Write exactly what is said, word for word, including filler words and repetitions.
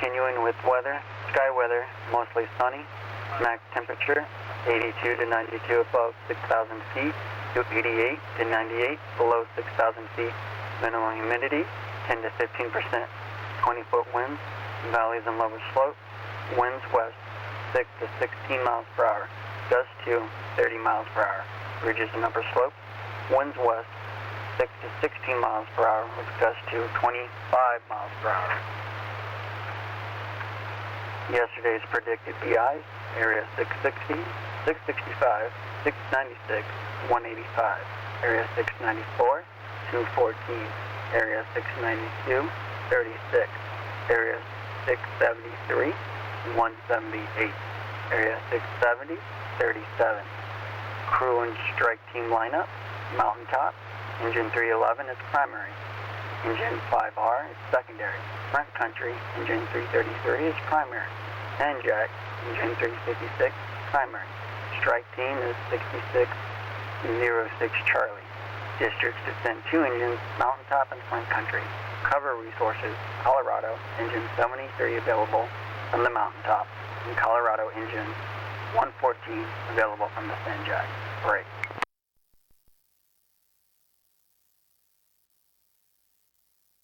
Continuing with weather, sky weather, mostly sunny. Max temperature, eighty-two to ninety-two above six thousand feet to eighty-eight to ninety-eight below six thousand feet. Minimum humidity, ten to fifteen percent. twenty foot winds, valleys and level slopes. Winds west, six to sixteen miles per hour. Gusts to thirty miles per hour. Ridges and upper slopes. Winds west, six to sixteen miles per hour with gusts to twenty-five miles per hour. Yesterday's predicted B Is, area six sixty, six sixty-five, six ninety-six, one eighty-five. Area six ninety-four, two fourteen. Area six ninety-two, thirty-six. Area six seventy-three, one seventy-eight. Area six seventy, thirty-seven. Crew and strike team lineup, Mountaintop. Engine three eleven is primary. Engine five R is secondary. Front country, engine three thirty-three is primary. NJAC, engine three fifty-six, primary. Strike team is sixty-six oh six Charlie. Districts to send two engines, Mountaintop and front country. Cover resources, Colorado, engine seventy-three available from the Mountaintop, and Colorado engine one fourteen available from the NJAC. Break.